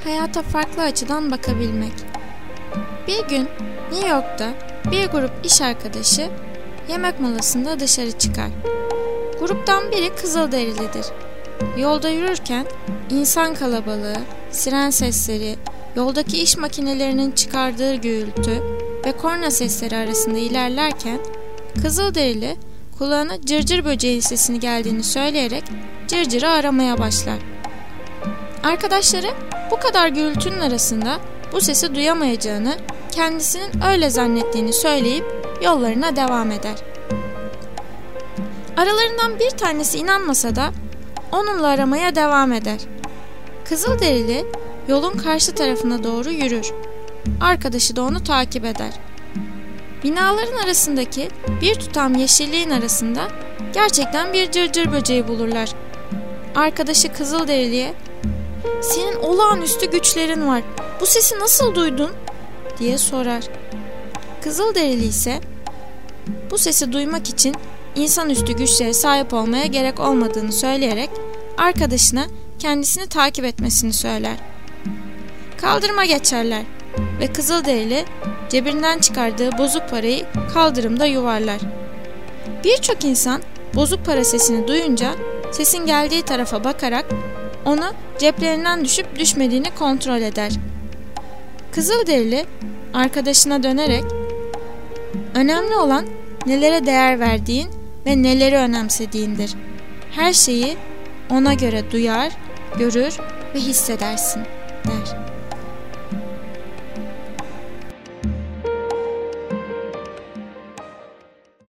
hayata farklı açıdan bakabilmek. Bir gün New York'ta bir grup iş arkadaşı yemek molasında dışarı çıkar. Gruptan biri Kızılderilidir. Yolda yürürken insan kalabalığı, siren sesleri, yoldaki iş makinelerinin çıkardığı gürültü ve korna sesleri arasında ilerlerken Kızılderili kulağına cırcır böceği sesini geldiğini söyleyerek cırcırı aramaya başlar. Arkadaşları bu kadar gürültünün arasında bu sesi duyamayacağını, kendisinin öyle zannettiğini söyleyip yollarına devam eder. Aralarından bir tanesi inanmasa da onunla aramaya devam eder. Kızılderili yolun karşı tarafına doğru yürür. Arkadaşı da onu takip eder. Binaların arasındaki bir tutam yeşilliğin arasında gerçekten bir cırcır böceği bulurlar. Arkadaşı Kızılderili'ye "Senin olağanüstü güçlerin var. Bu sesi nasıl duydun?" diye sorar. Kızılderili ise bu sesi duymak için insanüstü güçlere sahip olmaya gerek olmadığını söyleyerek arkadaşına kendisini takip etmesini söyler. Kaldırıma geçerler ve Kızılderili cebinden çıkardığı bozuk parayı kaldırımda yuvarlar. Birçok insan bozuk para sesini duyunca sesin geldiği tarafa bakarak onu ceplerinden düşüp düşmediğini kontrol eder. Kızılderili arkadaşına dönerek "Önemli olan nelere değer verdiğin ve neleri önemsediğindir. Her şeyi ona göre duyar, görür ve hissedersin," der.